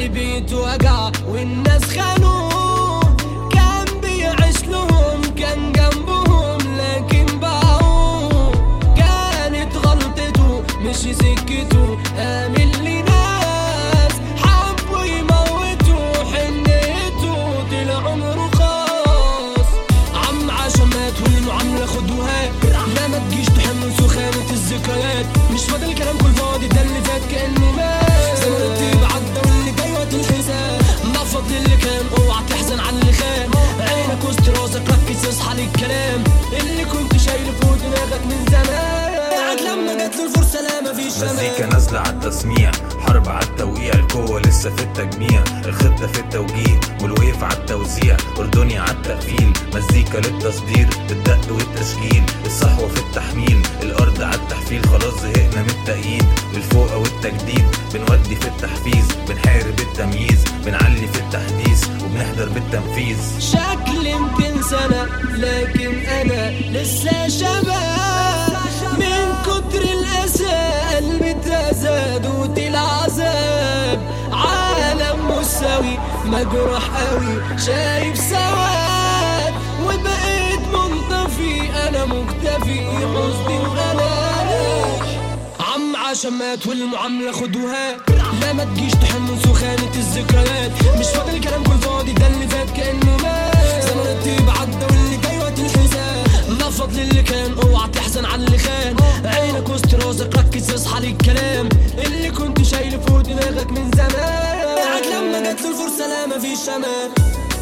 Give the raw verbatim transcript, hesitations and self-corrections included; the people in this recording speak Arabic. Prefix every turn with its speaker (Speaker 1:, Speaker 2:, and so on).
Speaker 1: اللي بيته وجع والناس خانوه، كان بيعيش لهم كان جنبهم لكن باعوه، كانت غلطته مش سكته، آمن لناس حبوا يموتوا حنيته طلع عمره خاص. عم عشان مات والمعاملة خدوها، لا ما تجيش تحمل سخانة الذكريات، مش فاضل كلام كل فاضي ده اللي فات كأنه مات. زمن الطيب عدى واللي جاي وقت الحساب، ما فضل اللي كان اوعى تحزن على اللي خان، عينك وسط راسك ركز اصحى للكلام اللي كنت شايله فوق دماغك من زمان. قاعد لما جات له الفرصة لا مفيش امان.
Speaker 2: مزيكا نازلة عالتسميع، حرب عالتوقيع، القوة لسه في التجميع، الخطة في التوجيه والويف عالتوزيع، أردني عالتقفيل، مزيكا للتصدير الدق والتشكيل، الصحوة في التحميل، الأرض عالتحفيل، خلاص زهقنا من التأييد، الفوقة والتجديد، بنودي في التحفيز، بنحارب التمييز، بنعلي في التحديث وبنحضر بالتنفيذ.
Speaker 1: شكل ميتين سنة لكن أنا لسه شباب، من كتر الأسى قلبي اتأذى دوت العذاب، عالم مساوي مجروح قوي شايف سواد، وبقيت منطفي أنا مكتفي حزني وغلاش. عم عشان مات والمعاملة خدوها، لا ما تجيش تحمل سخانة الذكريات، مش فاضل كلام كل فاضي ده اللي فات كأنه مات. زمن الطيب عدى واللي جاي وقت الحساب، ما فضل اللي كان اوعى تحزن على اللي خان، عينك وسط راسك ركز اصحى للكلام اللي كنت شايله فوق دماغك من زمان. قاعد لما جات له الفرصة لا مفيش امان.